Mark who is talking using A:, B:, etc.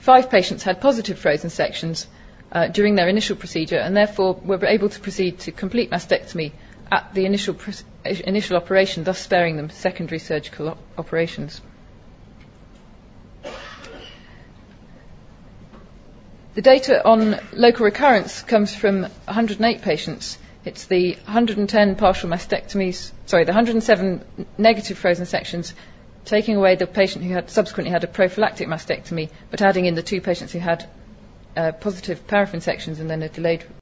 A: 5 patients had positive frozen sections during their initial procedure, and therefore were able to proceed to complete mastectomy at the initial operation, thus sparing them secondary surgical operations. The data on local recurrence comes from 108 patients. It's the 110 partial mastectomies, the 107 negative frozen sections, taking away the patient who had subsequently had a prophylactic mastectomy, but adding in the 2 patients who had positive paraffin sections and then a delayed